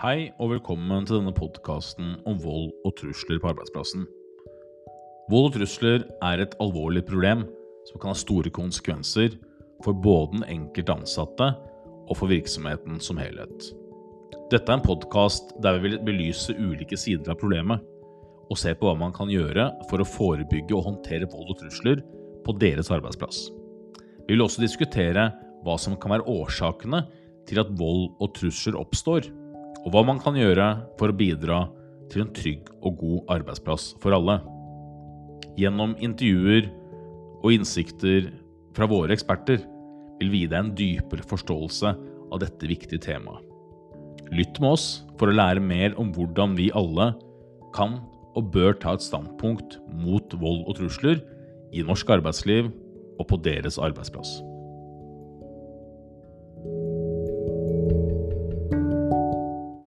Hei og velkommen til denne podcasten om vold og trusler på arbeidsplassen. Vold og trusler er et alvorlig problem som kan ha store konsekvenser for både den enkelte ansatte og for virksomheten som helhet. Dette er en podcast der vi vil belyse ulike sider av problemet og se på hva man kan gjøre for å forebygge og håndtere vold og trusler på deres arbeidsplass. Vi vil også diskutere hva som kan være årsakene til at vold og trusler oppstår, og hva man kan gjøre for å bidra til en trygg og god arbeidsplass for alle. Gjennom intervjuer og innsikter fra våre eksperter vil vi gi deg en dypere forståelse av dette viktige temaet. Lytt med oss for å lære mer om hvordan vi alle kan og bør ta et standpunkt mot vold og trusler i norsk arbeidsliv og på deres arbeidsplass.